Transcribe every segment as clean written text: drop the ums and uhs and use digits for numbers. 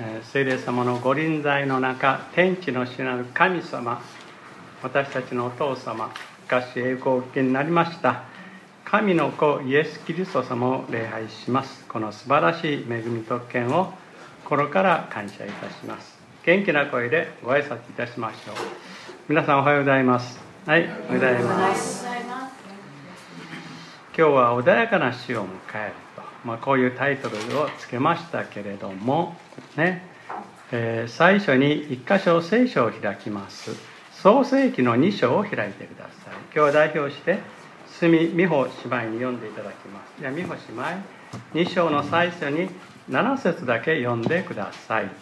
聖霊様のご臨在の中、天地の主なる神様、私たちのお父様、昔栄光をお受けになりました神の子イエス・キリスト様を礼拝します。この素晴らしい恵み特権を心から感謝いたします。元気な声でご挨拶いたしましょう。皆さんおはようございます。はい、おはようございます。今日は穏やかな死を迎えると、こういうタイトルをつけましたけれどもね、最初に一箇所聖書を開きます。創世記の2章を開いてください。今日は代表して角美穂姉妹に読んでいただきます。じゃあ美穂姉妹、2章の最初に7節だけ読んでください。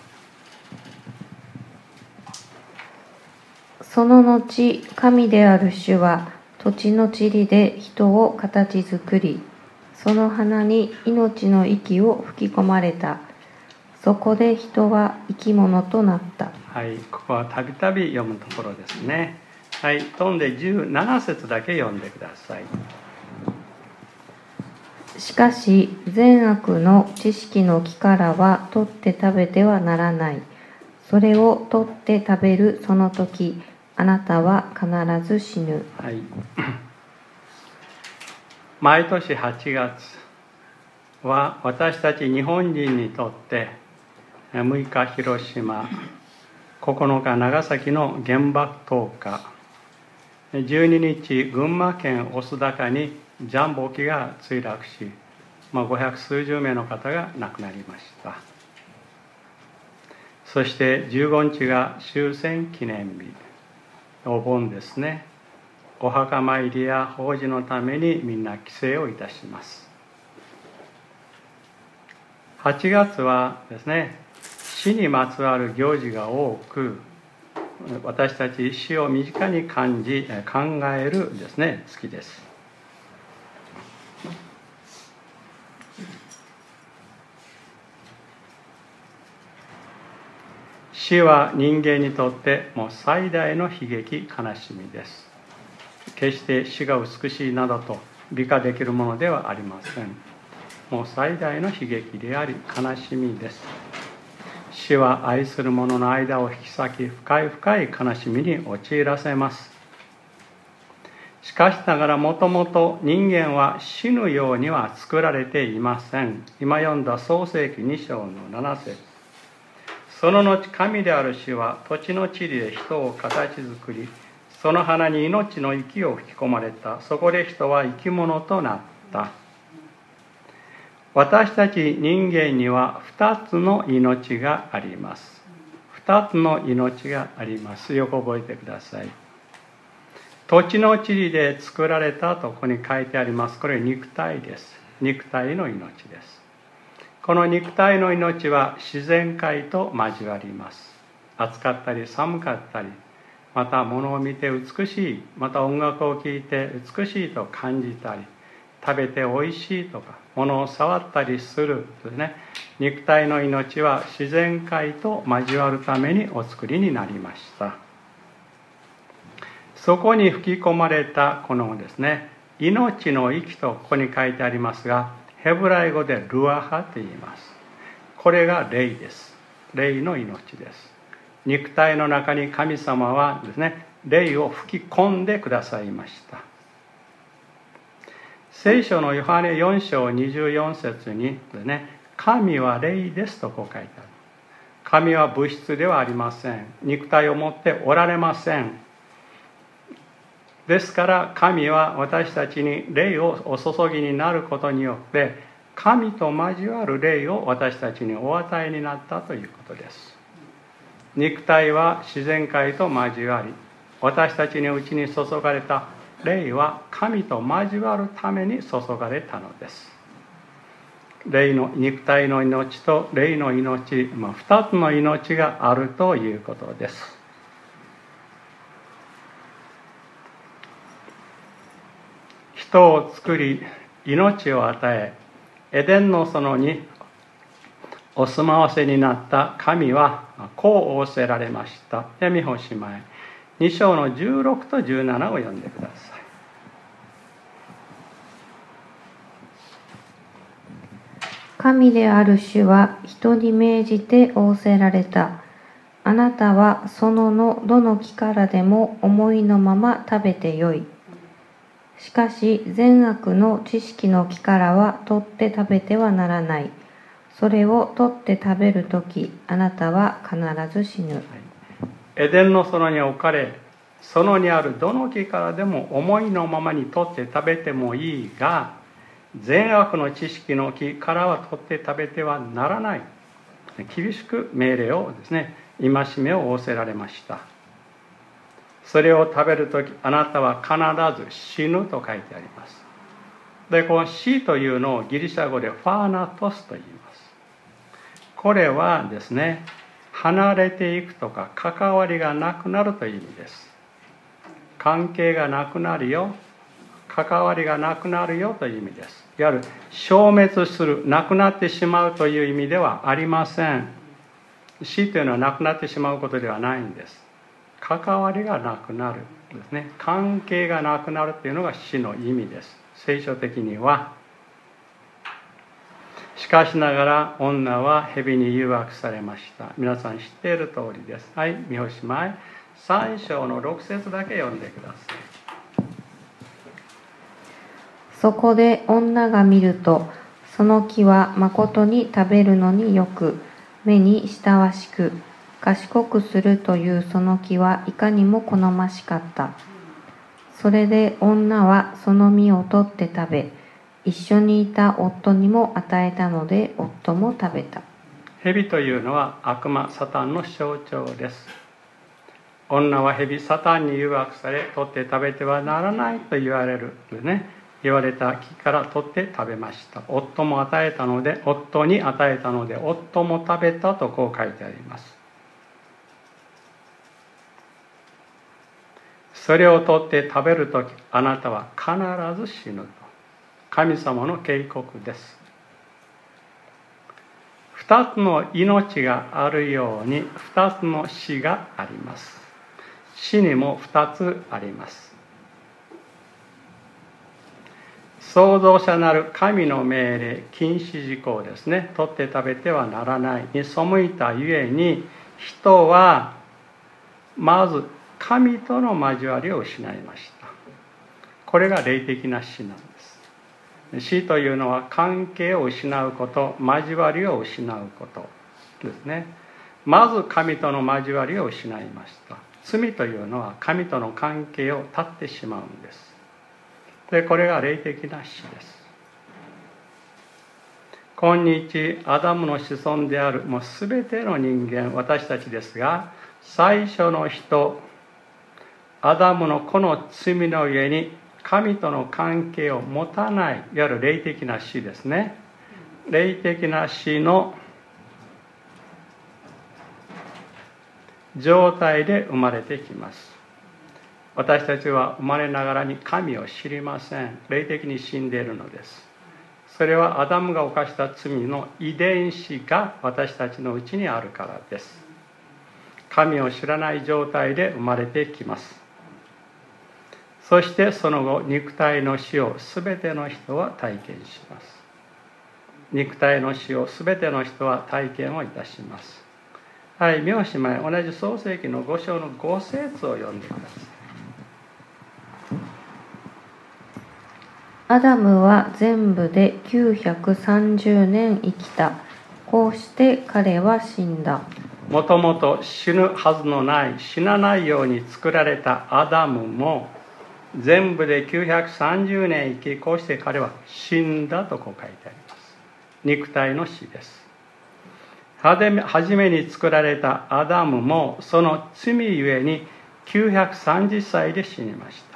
その後、神である主は土地の塵で人を形作り、その花に命の息を吹き込まれた。そこで人は生き物となった。 はい、ここはたびたび読むところですね。はい、飛んで17節だけ読んでください。 しかし善悪の知識の木からは取って食べてはならない。それを取って食べるその時、あなたは必ず死ぬ。 はい、毎年8月は私たち日本人にとって6日広島、9日長崎の原爆投下、12日群馬県御巣鷹にジャンボ機が墜落し、500数十名の方が亡くなりました。そして15日が終戦記念日、お盆ですね。お墓参りや法事のためにみんな帰省をいたします。8月はですね、死にまつわる行事が多く、私たち死を身近に感じ考えるですね、月です。死は人間にとってもう最大の悲劇、悲しみです。決して死が美しいなどと美化できるものではありません。もう最大の悲劇であり悲しみです。死は愛する者の間を引き裂き、深い深い悲しみに陥らせます。しかしながらもともと人間は死ぬようには作られていません。今読んだ創世記2章の7節。その後神である主は土地の塵で人を形作り、その花に命の息を吹き込まれた。そこで人は生き物となった。私たち人間には2つの命があります。2つの命があります。よく覚えてください。土地の塵で作られたとここに書いてあります。これ肉体です。肉体の命です。この肉体の命は自然界と交わります。暑かったり寒かったり、また物を見て美しい、また音楽を聴いて美しいと感じたり、食べておいしいとか物を触ったりするですね。肉体の命は自然界と交わるためにお作りになりました。そこに吹き込まれたこのですね、命の息とここに書いてありますが、ヘブライ語でルアハと言います。これが霊です。霊の命です。肉体の中に神様はですね、霊を吹き込んでくださいました。聖書のヨハネ4章24節にですね、神は霊ですとこう書いてある。神は物質ではありません。肉体を持っておられません。ですから神は私たちに霊をお注ぎになることによって神と交わる霊を私たちにお与えになったということです。肉体は自然界と交わり、私たちのうちに注がれた霊は神と交わるために注がれたのです。霊の肉体の命と霊の命、2つの命があるということです。人を作り命を与え、エデンの園にお住まわせになった神はこう仰せられました。美穂姉妹、2章の16と17を読んでください。 神である主は人に命じて仰せられた。あなたは園のどの木からでも思いのまま食べてよい。しかし善悪の知識の木からは取って食べてはならない。それを取って食べるとき、あなたは必ず死ぬ。 エデンの園に置かれ、園にあるどの木からでも思いのままに取って食べてもいいが、善悪の知識の木からは取って食べてはならない。厳しく命令をですね、戒めを仰せられました。それを食べるとき、あなたは必ず死ぬと書いてあります。で、この死というのをギリシャ語でファーナトスと言います。これはですね、離れていくとか関わりがなくなるという意味です。関係がなくなるよ、関わりがなくなるよという意味です。いわゆる消滅する、なくなってしまうという意味ではありません。死というのはなくなってしまうことではないんです。関わりがなくなるですね。関係がなくなるというのが死の意味です。聖書的には。しかしながら女は蛇に誘惑されました。皆さん知っている通りです。はい、見おしまい。3章の6節だけ読んでください。 そこで女が見ると、その木はまことに食べるのによく、目に親わしく、賢くするというその木はいかにも好ましかった。それで女はその実を取って食べ、一緒にいた夫にも与えたので、夫も食べた。 蛇というのは悪魔、サタンの象徴です。女は蛇、サタンに誘惑され、取って食べてはならないと言われた木から取って食べました。夫に与えたので、夫も食べたとこう書いてあります。それを取って食べるとき、あなたは必ず死ぬと。神様の警告です。二つの命があるように、二つの死があります。死にも二つあります。創造者なる神の命令、禁止事項ですね。取って食べてはならないに背いたゆえに、人はまず神との交わりを失いました。これが霊的な死なんです。死というのは関係を失うこと、交わりを失うことですね。まず神との交わりを失いました。罪というのは神との関係を断ってしまうんです。で、これが霊的な死です。今日アダムの子孫であるもう全ての人間、私たちですが、最初の人アダムのこの罪の上に神との関係を持たない、いわゆる霊的な死ですね。霊的な死の状態で生まれてきます。私たちは生まれながらに神を知りません。霊的に死んでいるのです。それはアダムが犯した罪の遺伝子が私たちのうちにあるからです。神を知らない状態で生まれてきます。そしてその後、肉体の死を全ての人は体験します。肉体の死を全ての人は体験をいたします。はい、見おしまい。同じ創世記の5章の5節を読んでください。 アダムは全部で930年生きた。こうして彼は死んだ。 もともと死ぬはずのない、死なないように作られたアダムも全部で930年生き、こうして彼は死んだとこう書いてあります。肉体の死です。初めに作られたアダムもその罪ゆえに930歳で死にました。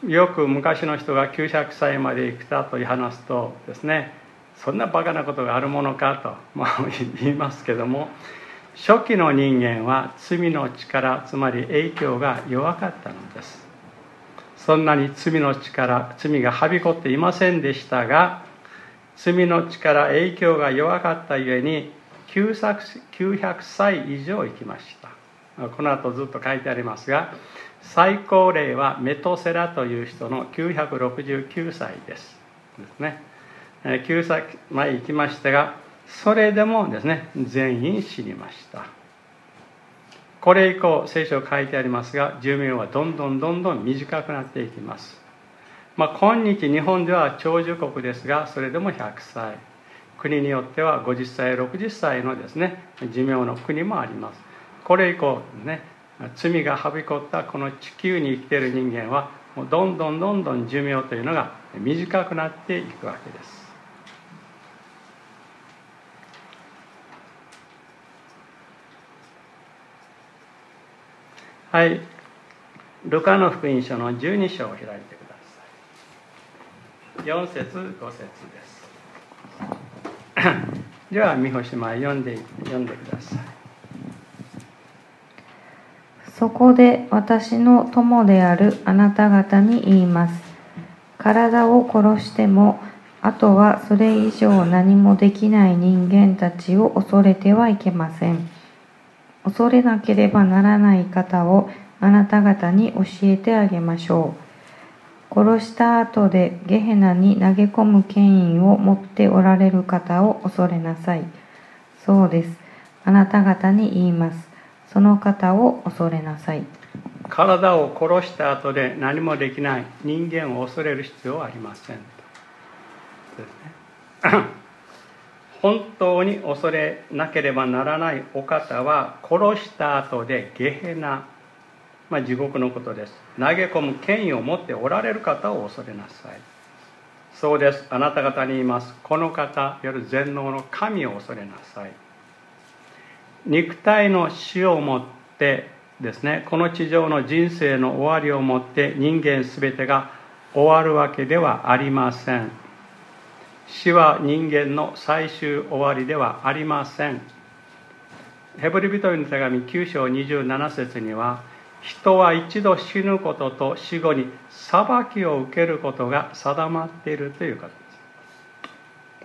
よく昔の人が900歳まで生きたと話すとですね、そんなバカなことがあるものかと、言いますけども、初期の人間は罪の力、つまり影響が弱かったのです。そんなに罪がはびこっていませんでしたが、罪の力、影響が弱かったゆえに900歳以上生きました。この後ずっと書いてありますが、最高齢はメトセラという人の969歳ですね。 9歳前行きましたが、それでもですね、全員死にました。これ以降、聖書書いてありますが、寿命はどんどん短くなっていきます。今日日本では長寿国ですが、それでも100歳。国によっては50歳、60歳のですね、寿命の国もあります。これ以降ね、罪がはびこったこの地球に生きている人間は、もうどんどん寿命というのが短くなっていくわけです。はい、ルカの福音書の12章を開いてください。4節5節です。では三星前読んでください。 そこで私の友であるあなた方に言います。体を殺しても、あとはそれ以上何もできない人間たちを恐れてはいけません。恐れなければならない方をあなた方に教えてあげましょう。殺した後でゲヘナに投げ込む権威を持っておられる方を恐れなさい。そうです。あなた方に言います。その方を恐れなさい。 体を殺した後で何もできない人間を恐れる必要はありません。ですね。本当に恐れなければならないお方は、殺した後でゲヘナ、地獄のことです。投げ込む権威を持っておられる方を恐れなさい。そうです。あなた方に言います。この方、いわゆる全能の神を恐れなさい。肉体の死をもってですね、この地上の人生の終わりをもって人間すべてが終わるわけではありません。死は人間の最終終わりではありません。ヘブル人への手紙9章27節には、人は一度死ぬことと死後に裁きを受けることが定まっているということです。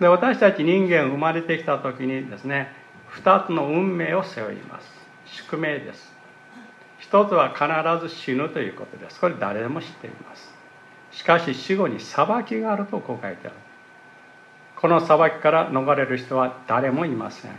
で、私たち人間生まれてきた時にですね、2つの運命を背負います。宿命です。一つは必ず死ぬということです。これ誰でも知っています。しかし死後に裁きがあるとこう書いてある。この裁きから逃れる人は誰もいません。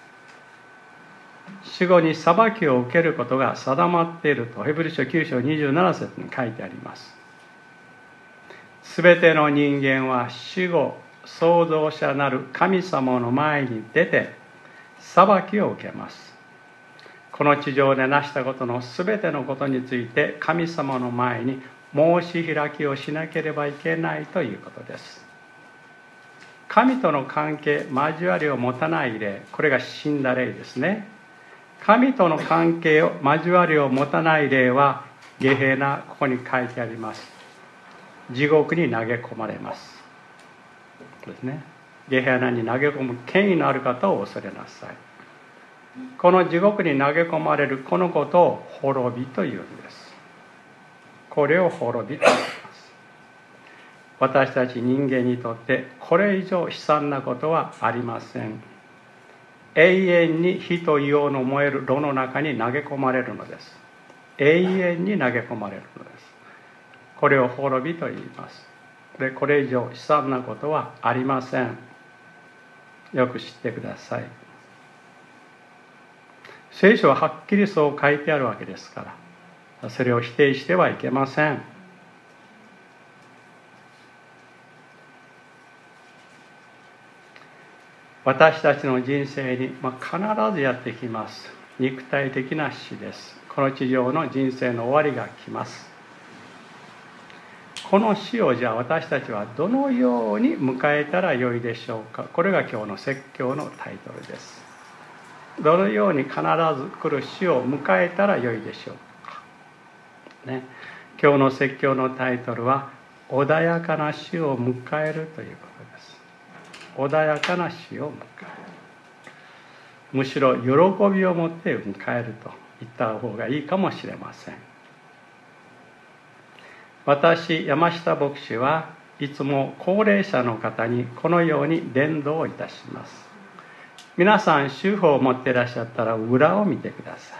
死後に裁きを受けることが定まっているとヘブル書9章27節に書いてあります。すべての人間は死後創造者なる神様の前に出て裁きを受けます。この地上で成したことのすべてのことについて神様の前に申し開きをしなければいけないということです。神との関係、交わりを持たない霊、これが死んだ霊ですね。神との関係を、交わりを持たない霊はゲヘナ、ここに書いてあります。地獄に投げ込まれます。ですね。ゲヘナに投げ込む権威のある方を恐れなさい。この地獄に投げ込まれるこのことを滅びというんです。これを滅びと言います。私たち人間にとってこれ以上悲惨なことはありません。永遠に火と硫黄の燃える炉の中に投げ込まれるのです。永遠に投げ込まれるのです。これを滅びと言います。で、これ以上悲惨なことはありません。よく知ってください。聖書ははっきりそう書いてあるわけですから、それを否定してはいけません。私たちの人生に、必ずやってきます。肉体的な死です。この地上の人生の終わりが来ます。この死をじゃあ私たちはどのように迎えたらよいでしょうか。これが今日の説教のタイトルです。どのように必ず来る死を迎えたらよいでしょうか、ね、今日の説教のタイトルは穏やかな死を迎えるということです。穏やかな死を迎える、むしろ喜びを持って迎えると言った方がいいかもしれません。私山下牧師はいつも高齢者の方にこのように伝道をいたします。皆さん手法を持っていらっしゃったら裏を見てくださ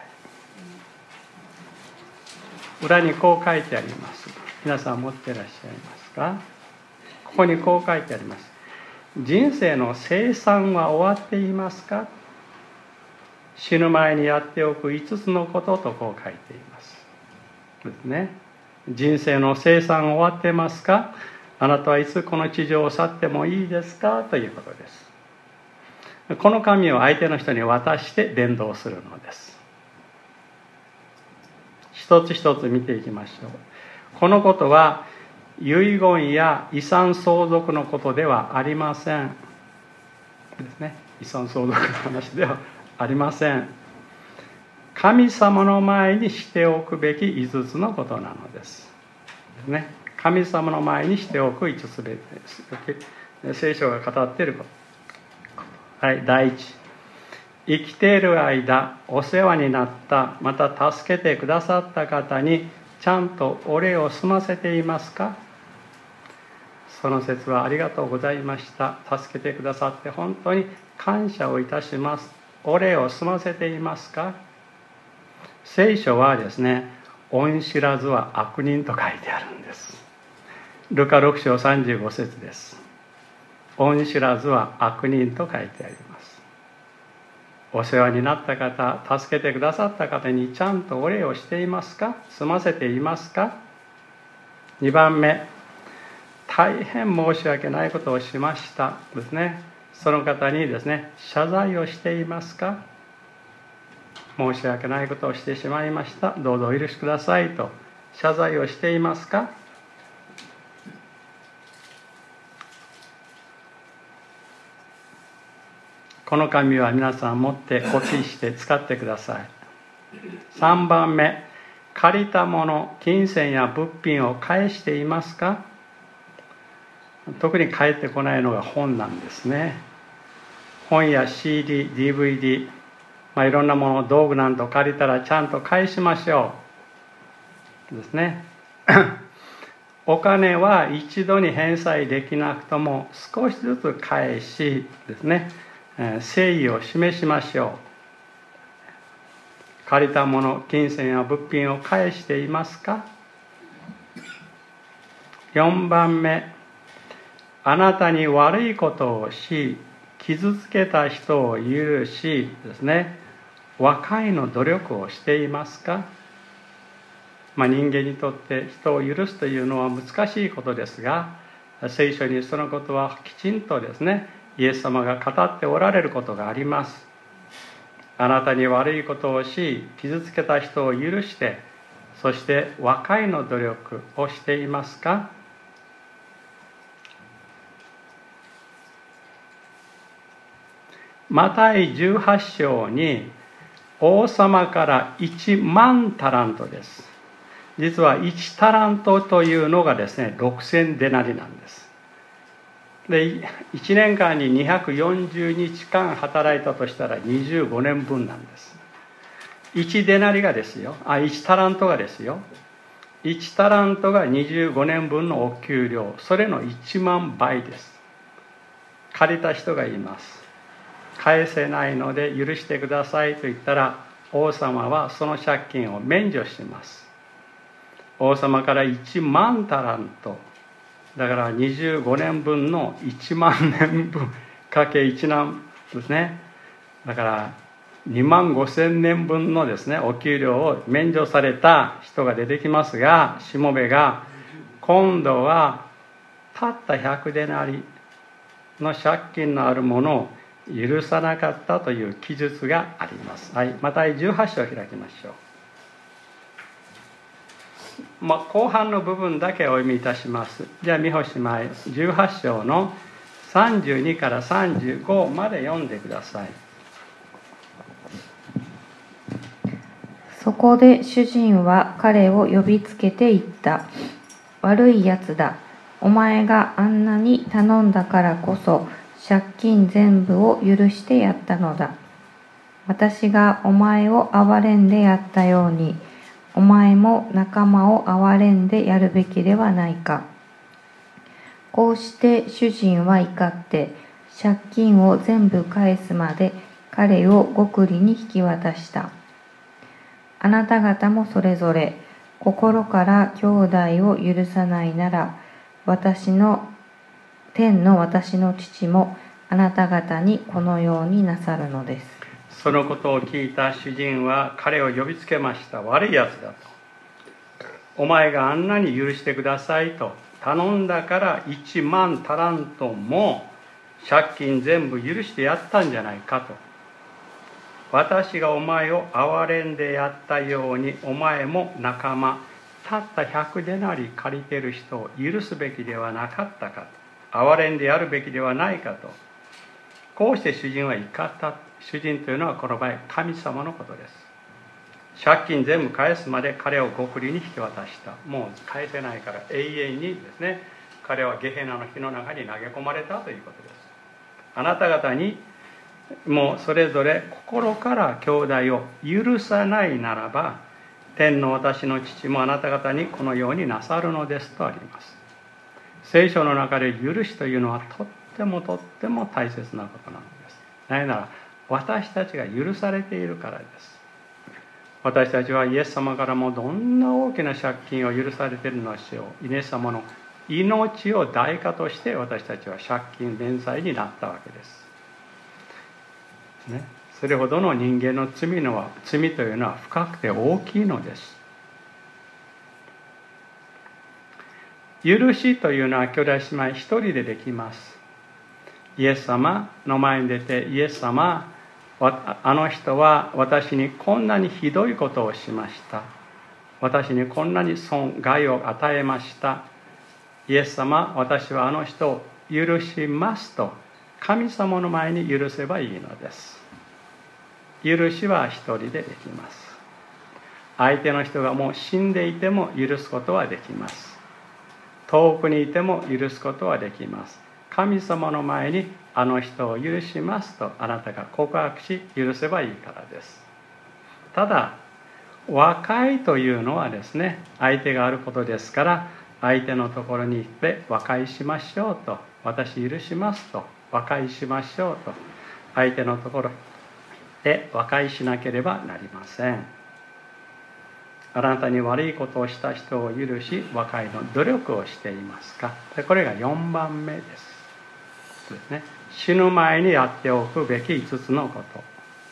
い。裏にこう書いてあります。皆さん持っていらっしゃいますか。ここにこう書いてあります。 人生の生産は終わっていますか？死ぬ前にやっておく5つのこととこう書いていますですね。人生の生産終わってますか？あなたはいつこの地上を去ってもいいですか？ということです。この紙を相手の人に渡して伝道するのです。一つ一つ見ていきましょう。このことは遺言や遺産相続のことではありませんですね。遺産相続の話ではありません。神様の前にしておくべき5つのことなのですね。神様の前にしておく5つべきです。聖書が語っていること。はい、第一、生きている間お世話になった、また助けてくださった方にちゃんとお礼を済ませていますか？その説はありがとうございました。助けてくださって本当に感謝をいたします。お礼を済ませていますか？聖書はですね、恩知らずは悪人と書いてあるんです。ルカ6章35節です。恩知らずは悪人と書いてあります。お世話になった方、助けてくださった方にちゃんとお礼をしていますか？済ませていますか？2番目、大変申し訳ないことをしましたですね。その方にですね、謝罪をしていますか？申し訳ないことをしてしまいました。どうぞお許しくださいと謝罪をしていますか？この紙は皆さん持ってコピーして使ってください。3番目、借りたもの、金銭や物品を返していますか？特に返ってこないのが本なんですね。本や CD、DVD、いろんなもの、道具なんと借りたらちゃんと返しましょうですね。お金は一度に返済できなくとも少しずつ返しですね、誠意を示しましょう。借りたもの、金銭や物品を返していますか？4番目、あなたに悪いことをし、傷つけた人を許しですね、和解の努力をしていますか？人間にとって人を許すというのは難しいことですが、聖書にそのことはきちんとですね、イエス様が語っておられることがあります。あなたに悪いことをし、傷つけた人を許して、そして和解の努力をしていますか？マタイ18章に王様から1万タラントです。実は1タラントというのがですね、6000デナリなんです。で、1年間に240日間働いたとしたら25年分なんです。1デナリがですよ、1タラントがですよ、1タラントが25年分のお給料、それの1万倍です。借りた人がいます。返せないので許してくださいと言ったら、王様はその借金を免除します。王様から1万タラント、だから25年分の1万年分かけ1年ですね。だから2万5千年分のですね、お給料を免除された人が出てきますが、しもべが今度はたった100デナリの借金のあるものを許さなかったという記述があります。はい、マタイ18章を開きましょう。後半の部分だけお読みいたします。じゃあ、三星前18章の32から35まで読んでください。 そこで主人は彼を呼びつけて言った。悪いやつだ。お前があんなに頼んだからこそ借金全部を許してやったのだ。私がお前を憐れんでやったように、お前も仲間を憐れんでやるべきではないか。こうして主人は怒って借金を全部返すまで彼を獄吏に引き渡した。あなた方もそれぞれ心から兄弟を許さないなら、私の天の私の父もあなた方にこのようになさるのです。 そのことを聞いた主人は彼を呼びつけました。悪いやつだと。お前があんなに許してくださいと頼んだから1万タラントも借金全部許してやったんじゃないかと。私がお前を憐れんでやったようにお前も仲間たった100デナリ借りてる人を許すべきではなかったかと。憐れんでやるべきではないかと。こうして主人は怒った。主人というのはこの場合神様のことです。借金全部返すまで彼を極利に引き渡した。もう返せないから永遠にですね、彼はゲヘナの火の中に投げ込まれたということです。あなた方にもうそれぞれ心から兄弟を許さないならば、天の私の父もあなた方にこのようになさるのですとあります。聖書の中で許しというのはとっても大切なことなんです。なぜなら私たちが許されているからです。私たちはイエス様からもどんな大きな借金を許されているのでしょう。イエス様の命を代価として私たちは借金連載になったわけです。ね、それほどの人間の罪というのは深くて大きいのです。許しというのは兄弟姉妹一人でできます。イエス様の前に出て、イエス様、あの人は私にこんなにひどいことをしました。私にこんなに損害を与えました。イエス様、私はあの人を許しますと神様の前に許せばいいのです。許しは一人でできます。相手の人がもう死んでいても許すことはできます。遠くにいても許すことはできます。神様の前にあの人を許しますとあなたが告白し許せばいいからです。ただ和解というのはですね、相手があることですから相手のところに行って和解しましょうと、私許しますと和解しましょうと相手のところで和解しなければなりません。あなたに悪いことをした人を許し和解の努力をしていますか。これが4番目です。ですね、死ぬ前にやっておくべき5つのこと。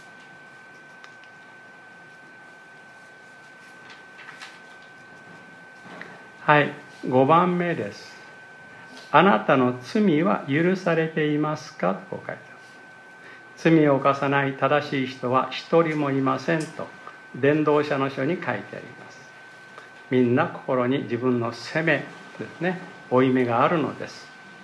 はい、5番目です。あなたの罪は許されていますかと書いてある。罪を犯さない正しい人は一人もいませんと伝道者の書に書いてあります。みんな心に自分の責めですね、負い目があるのです。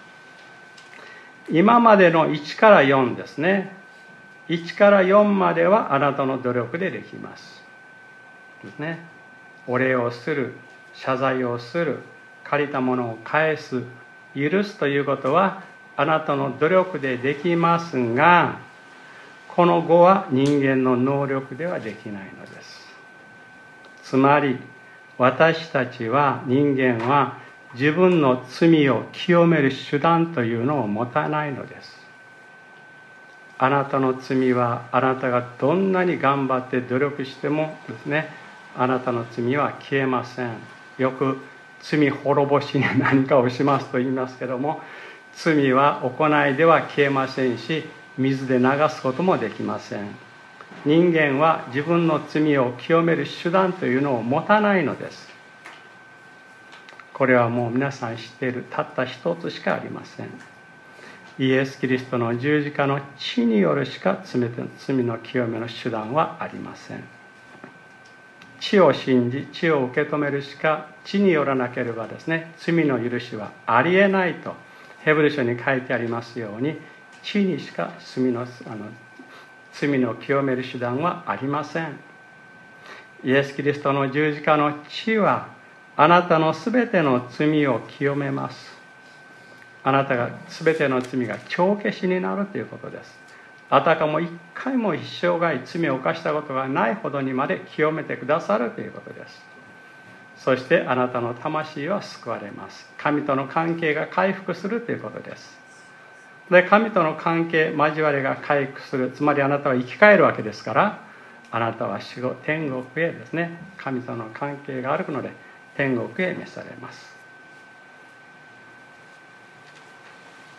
今までの1から4ですね。1から4まではあなたの努力でできます。ですね。お礼をする、謝罪をする、借りたものを返す、許すということはあなたの努力でできますが、この5は人間の能力ではできないのです。つまり私たちは人間は自分の罪を清める手段というのを持たないのです。あなたの罪はあなたがどんなに頑張って努力してもですね、あなたの罪は消えません。よく罪滅ぼしに何かをしますと言いますけども、罪は行いでは消えませんし、水で流すこともできません。人間は自分の罪を清める手段というのを持たないのです。これはもう皆さん知っているたった一つしかありません。イエス・キリストの十字架の血によるしか罪の清めの手段はありません。血を信じ血を受け止めるしか、血によらなければですね、罪の許しはありえないとヘブル書に書いてありますように、血にしか罪の清める手段はありません。イエス・キリストの十字架の血はあなたのすべての罪を清めます。あなたがすべての罪が帳消しになるということです。あたかも一回も一生涯罪を犯したことがないほどにまで清めてくださるということです。そしてあなたの魂は救われます。神との関係が回復するということです。で、神との関係、交わりが回復する、つまりあなたは生き返るわけですから、あなたは死後天国へですね、神との関係があるので天国へ召されます。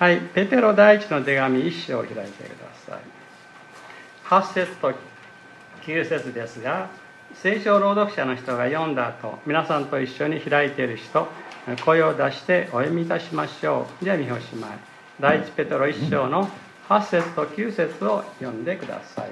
はい、ペテロ第一の手紙1章を開いてください。8節と9節ですが、聖書朗読者の人が読んだ後、皆さんと一緒に開いている人、声を出してお読みいたしましょう。じゃあ見おしまい。第一ペテロ1章の8節と9節を読んでください。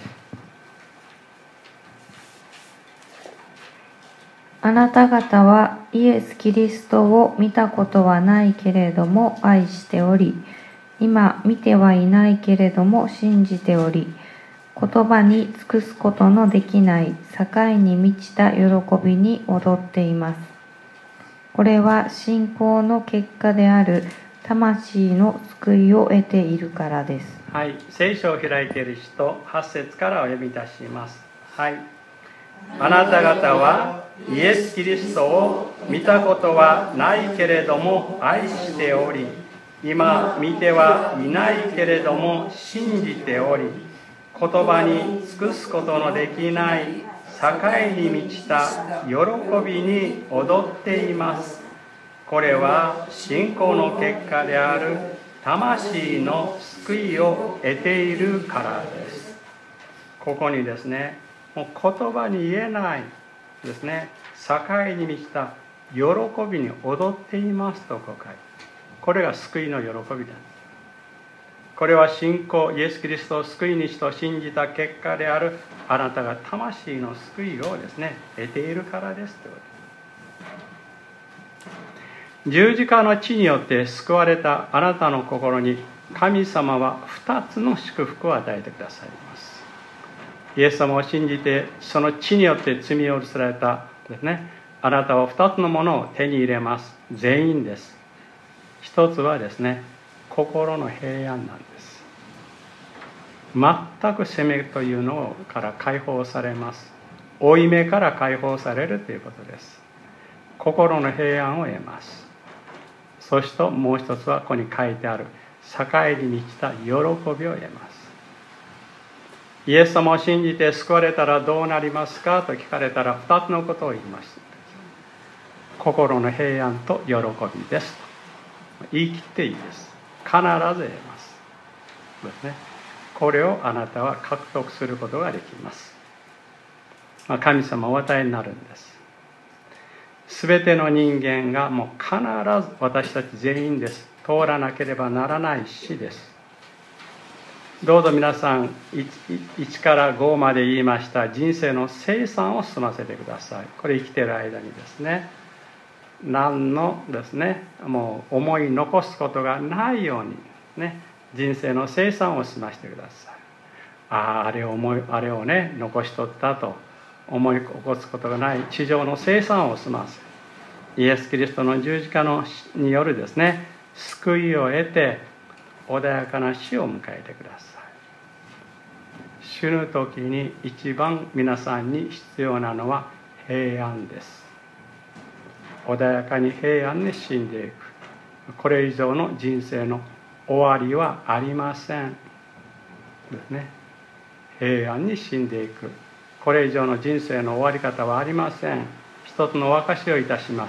あなた方はイエス・キリストを見たことはないけれども愛しており、今見てはいないけれども信じており、言葉に尽くすことのできない境に満ちた喜びに踊っています。これは信仰の結果である魂の救いを得ているからです。 はい、聖書を開いている人、8節からお読みいたします。はい。あなた方はイエス・キリストを見たことはないけれども愛しており、今見てはいないけれども信じており、言葉に尽くすことのできない境に満ちた喜びに踊っています。これは信仰の結果である魂の救いを得ているからです。ここにですね、もう言葉に言えないですね、境に満ちた喜びに踊っていますと書かれる。これが救いの喜びです。これは信仰、イエス・キリストを救い主と信じた結果であるあなたが魂の救いをですね、得ているからですということです。十字架の地によって救われたあなたの心に神様は2つの祝福を与えてくださいます。イエス様を信じてその地によって罪を許されたですね、あなたは2つのものを手に入れます。全員です。一つはですね、心の平安なんです。全く責めというのから解放されます。負い目から解放されるということです。心の平安を得ます。そしてもう一つはここに書いてある境に満ちた喜びを得ます。イエス様を信じて救われたらどうなりますかと聞かれたら2つのことを言いました。心の平安と喜びですと言い切っていいです。必ず得ますですね。これをあなたは獲得することができます。神様お与えになるんです。すべての人間がもう必ず私たち全員です。通らなければならない死です。どうぞ皆さん 1から5まで言いました人生の清算を済ませてください。これ生きている間にですね、何のですね、もう思い残すことがないようにね、人生の清算を済ませてください。あれをね残しとったと思い起こすことがない地上の清算を済ませ、イエス・キリストの十字架によるですね救いを得て穏やかな死を迎えてください。死ぬ時に一番皆さんに必要なのは平安です。穏やかに平安に死んでいく。これ以上の人生の終わりはありませんですね。平安に死んでいく。これ以上の人生の終わり方はありません。一つのお証しをいたします。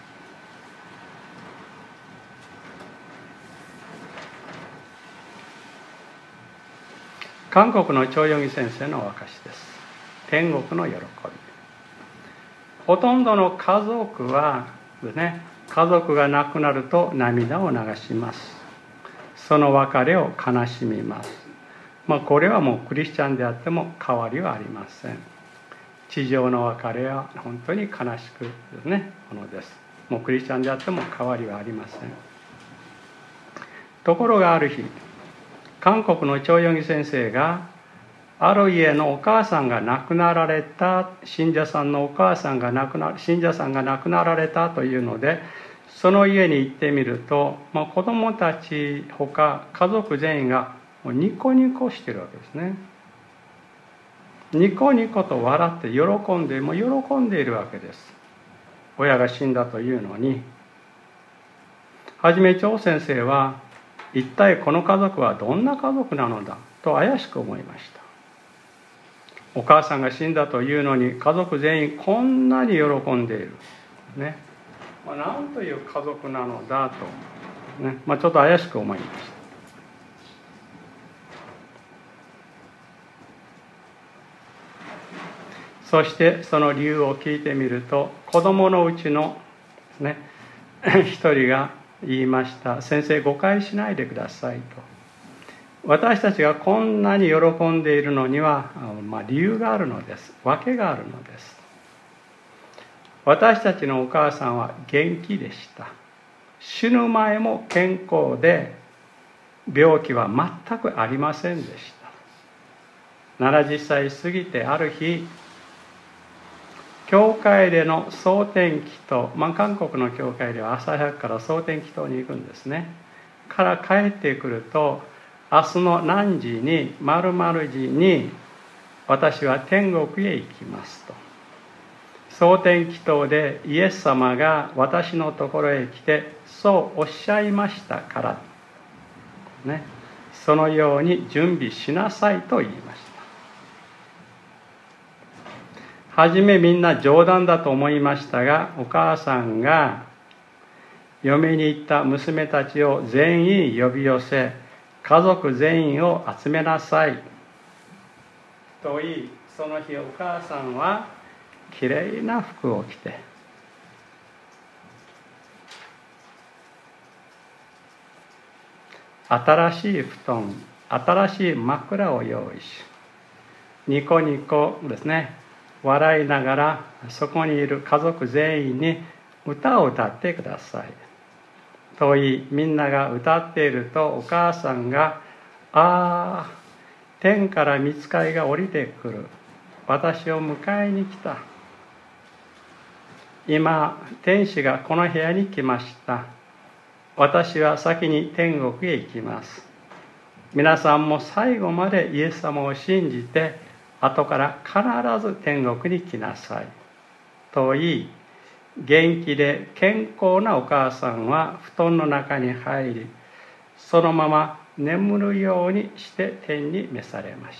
韓国の趙ヨギ先生のお証しです。天国の喜び。ほとんどの家族はですね、家族が亡くなると涙を流します。その別れを悲しみます。これはもうクリスチャンであっても変わりはありません。地上の別れは本当に悲しくですねものです。もうクリスチャンであっても変わりはありません。ところがある日、韓国の趙ヨギ先生がある家のお母さんが亡くなられた、信者さんのお母さんが信者さんが亡くなられたというので、その家に行ってみると、子供たちほか家族全員がもうニコニコしてるわけですね。ニコニコと笑って喜んでいるわけです。親が死んだというのに。はじめ趙先生は一体この家族はどんな家族なのだと怪しく思いました。お母さんが死んだというのに家族全員こんなに喜んでいるね。なんという家族なのだとね。ちょっと怪しく思いました。そしてその理由を聞いてみると、子供のうちのね一人が言いました。先生、誤解しないでくださいと。私たちがこんなに喜んでいるのには、理由があるのです。訳があるのです。私たちのお母さんは元気でした。死ぬ前も健康で、病気は全くありませんでした。70歳過ぎてある日、教会での蒼天祈祷、韓国の教会では朝早くから蒼天祈祷に行くんですね。から帰ってくると、明日の何時に、〇〇時に、私は天国へ行きますと。蒼天祈祷でイエス様が私のところへ来て、そうおっしゃいましたから、ね、そのように準備しなさいと言いました。はじめみんな冗談だと思いましたが、お母さんが嫁に行った娘たちを全員呼び寄せ、家族全員を集めなさいと言い、その日お母さんはきれいな服を着て、新しい布団、新しい枕を用意し、ニコニコですね、笑いながらそこにいる家族全員に歌を歌ってくださいと言い、みんなが歌っているとお母さんが、天から御使いが降りてくる、私を迎えに来た、今天使がこの部屋に来ました、私は先に天国へ行きます、皆さんも最後までイエス様を信じて後から必ず天国に来なさいと言い、元気で健康なお母さんは布団の中に入り、そのまま眠るようにして天に召されました。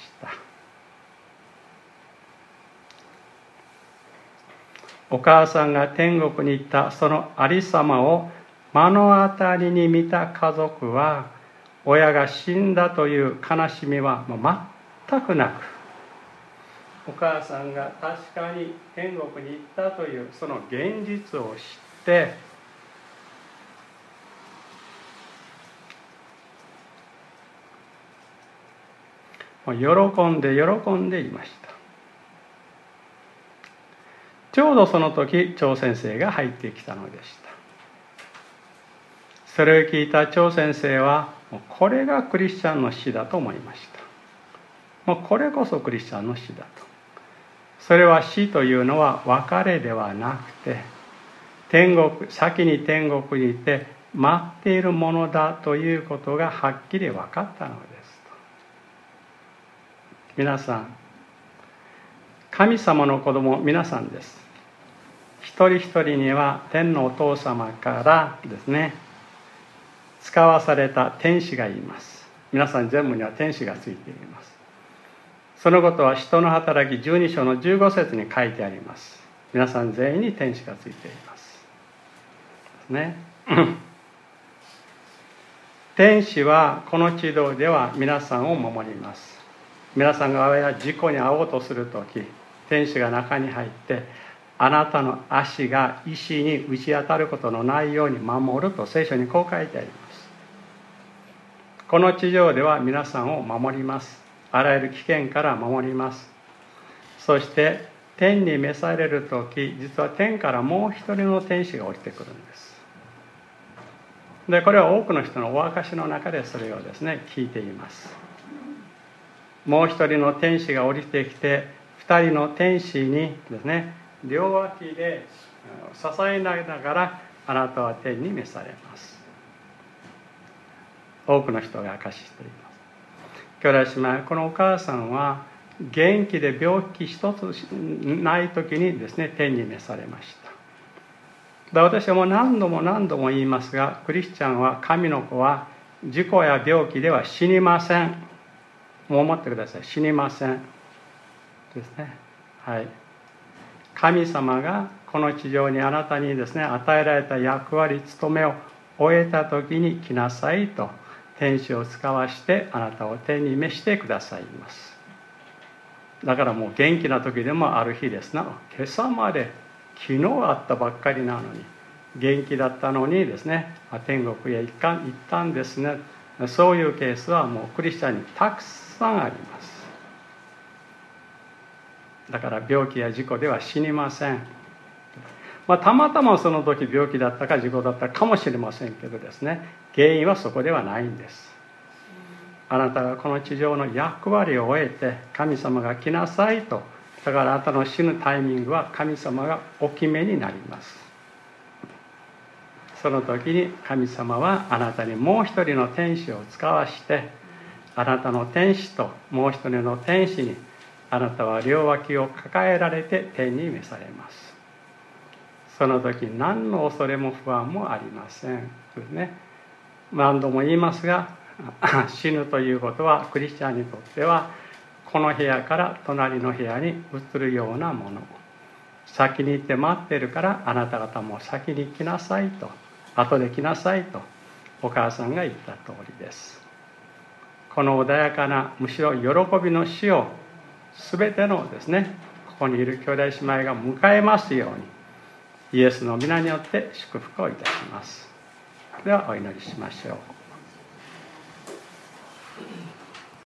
お母さんが天国に行ったそのありさまを目の当たりに見た家族は、親が死んだという悲しみは全くなく、お母さんが確かに天国に行ったというその現実を知って、喜んでいました。ちょうどその時、張先生が入ってきたのでした。それを聞いた張先生は、これがクリスチャンの死だと思いました。これこそクリスチャンの死だと。それは死というのは別れではなくて、先に天国にいて待っているものだということがはっきり分かったのですと。皆さん、神様の子供皆さんです。一人一人には天のお父様からですね、使わされた天使がいます。皆さん全部には天使がついています。そのことは使徒の働き12章の15節に書いてあります。皆さん全員に天使がついていますね。天使はこの地上では皆さんを守ります。皆さんが事故に遭おうとするとき、天使が中に入ってあなたの足が石に打ち当たることのないように守ると聖書にこう書いてあります。この地上では皆さんを守ります。あらゆる危険から守ります。そして天に召されるとき、実は天からもう一人の天使が降りてくるんです。で、これは多くの人のお証の中でそれをですね、聞いています。もう一人の天使が降りてきて、二人の天使にですね、両脇で支えながら、あなたは天に召されます。多くの人が証ししています。兄弟姉妹、このお母さんは元気で病気一つない時にですね、天に召されました。私はもう何度も言いますが、クリスチャンは、神の子は事故や病気では死にません。もう思ってください。死にませんですね。はい。神様がこの地上にあなたにですね、与えられた役割、務めを終えた時に来なさいと天使を使わしてあなたを天に召してくださいます。だからもう元気な時でもある日ですな、今朝まで昨日会ったばっかりなのに元気だったのにですね、天国へ行ったんですね。そういうケースはもうクリスチャンにたくさんあります。だから病気や事故では死にません。たまたまその時病気だったか事故だったかもしれませんけどですね、原因はそこではないんです。あなたがこの地上の役割を終えて神様が来なさいと、だからあなたの死ぬタイミングは神様がお決めになります。その時に神様はあなたにもう一人の天使を使わして、あなたの天使ともう一人の天使にあなたは両脇を抱えられて天に召されます。その時何の恐れも不安もありませんですね。何度も言いますが、死ぬということはクリスチャンにとってはこの部屋から隣の部屋に移るようなもの。先に行って待ってるからあなた方も先に来なさいと、後で来なさいとお母さんが言った通りです。この穏やかな、むしろ喜びの死を全てのですね、ここにいる兄弟姉妹が迎えますようにイエスの皆によって祝福をいたします。ではお祈りしましょう。